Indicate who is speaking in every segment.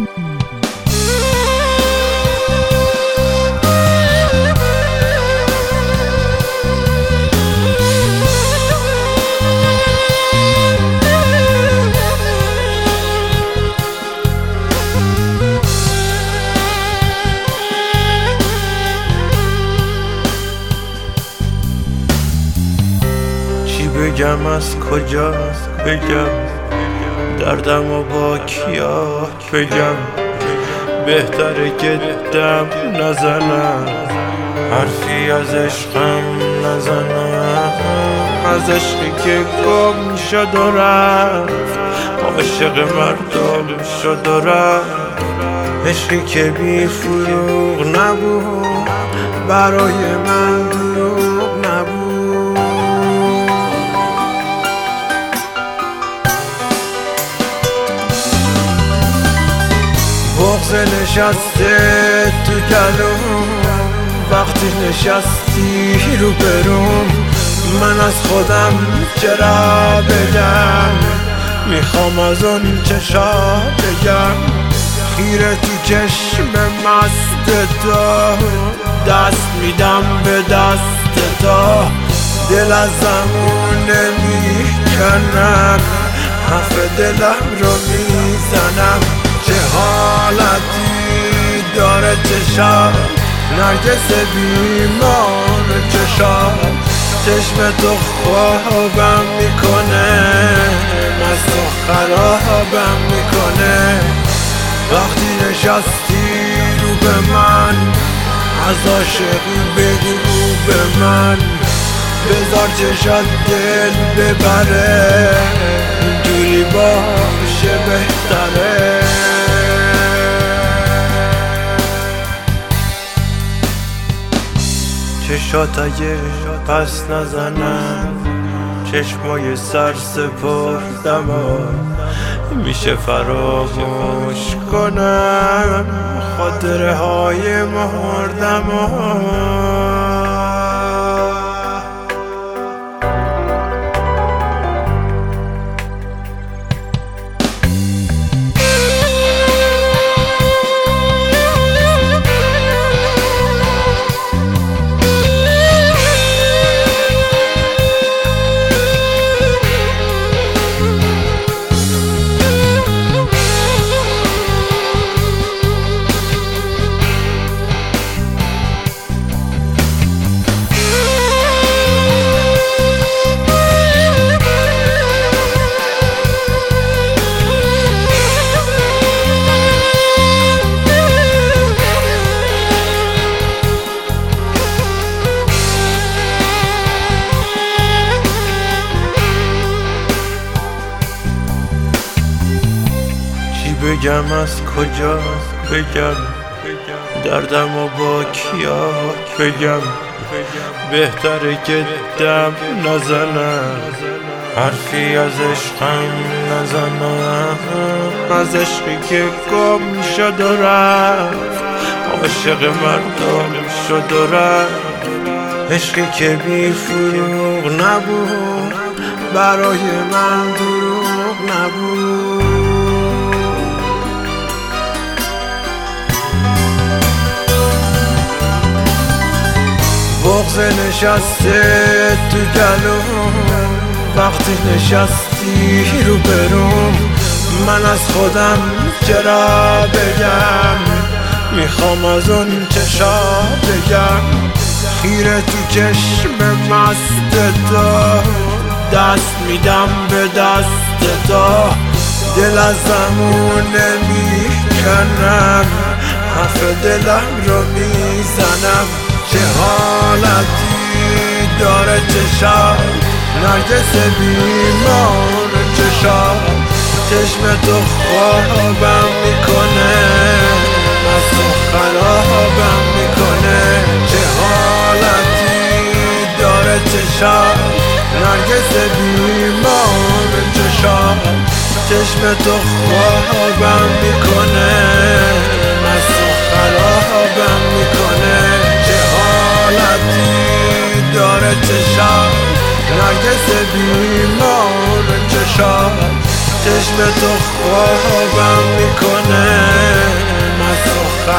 Speaker 1: بگم از کجا بگم دردم و با کیا بگم بهتره که دم نزنم حرفی از عشقم نزنم از عشقی که گم شد و رفت عاشق مردم شد و رفت عشقی که بی فروغ نبود برای من دروغ نبود بغض نشسته تو گلوم وقتی نشستی رو بروم من از خودم چرا بگم میخوام از اون چشا بگم خیره تو چشم مست تو دست میدم به دست تو دل از زمون نمیکنم حرف دلم رو میزنم چه حالتی داره چشم نرگس بیمار چشم چشم تو خوابم میکنه مست و خرابم میکنه وقتی نشستی رو به من از عاشقی بگو به من بذار چشات دل ببره اینجوری باشه بهتره چشات اگه پس نزنم چشمای سر سپردم میشه فراموش کنم خاطره های مردم بگم از کجا بگم دردم و با کیا بگم بهتره که دم نزنم حرفی از عشقم نزنم از عشقی که گم شد و رفت عاشق مردم شد و رفت عشقی که بی فروغ نبود برای من دروغ نبود بغض نشسته تو گلوم وقتی نشستی رو بروم من از خودم چرا بگم میخوام از اون چشا بگم خیره تو چشم مست تو دست میدم به دست تو دل از زمون نمیکنم حرف دلم رو میزنم چه حالتی داره چشم نرگس بیمار چشم چشم تو خوابم میکنه مست و خرابم میکنه چه حالتی داره چشم نرگس بیمار چشم چشم تو خوابم میکنه مست و خرابم میکنه داره چشم نرگس بیمار چشم چشم تو خوابم میکنه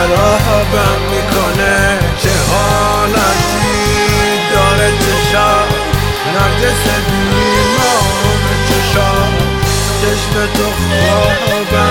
Speaker 1: خرابم میکنه. چه حالتی داره چشم نرگس بیمار چشم، چشم تو خوابم